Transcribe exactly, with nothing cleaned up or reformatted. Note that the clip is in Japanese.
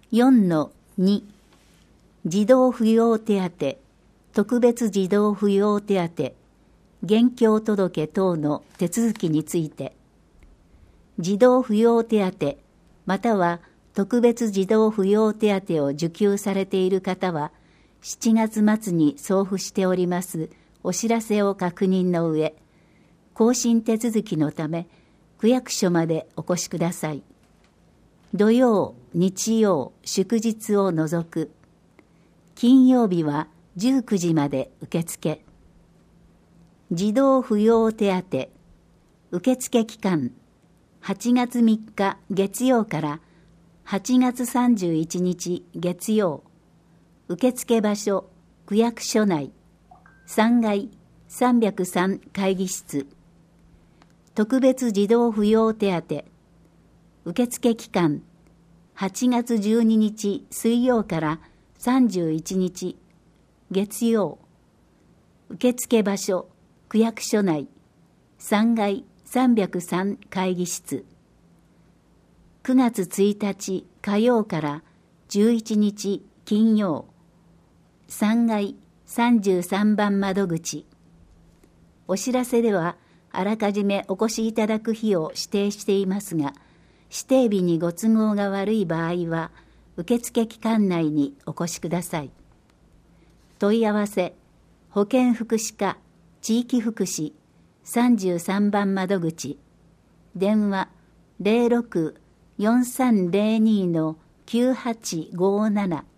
よんのに 児童扶養手当、特別児童扶養手当、現況届等の手続きについて、児童扶養手当または特別児童扶養手当を受給されている方は、しちがつ末に送付しておりますお知らせを確認の上、更新手続きのため区役所までお越しください。土曜、日曜、祝日を除く。金曜日はじゅうくじまで受付。児童扶養手当受付期間はちがつみっか月曜からはちがつさんじゅういちにち月曜。受付場所区役所内さんがいさんびゃくさん会議室。特別児童扶養手当受付期間はちがつじゅうににち水曜からさんじゅういちにち月曜。受付場所区役所内さんがいさんびゃくさん会議室。くがつついたち火曜からじゅういちにち金曜さんがいさんじゅうさんばん窓口。お知らせではあらかじめお越しいただく日を指定していますが、指定日にご都合が悪い場合は受付期間内にお越しください。問い合わせ保健福祉課地域福祉さんじゅうさんばん窓口。電話 ゼロろく よんさんゼロに のきゅうはちごーなな